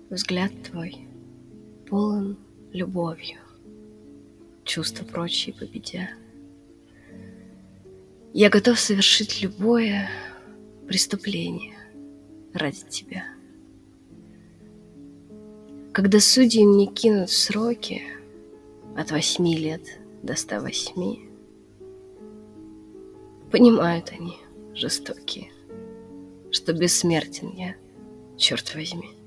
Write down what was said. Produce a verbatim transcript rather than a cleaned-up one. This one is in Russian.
Взгляд твой полон любовью, чувства прочие победя. Я готов совершить любое преступление ради тебя. Когда судьи мне кинут сроки от восьми лет до ста восьми, понимают они, жестокие, что бессмертен я, черт возьми.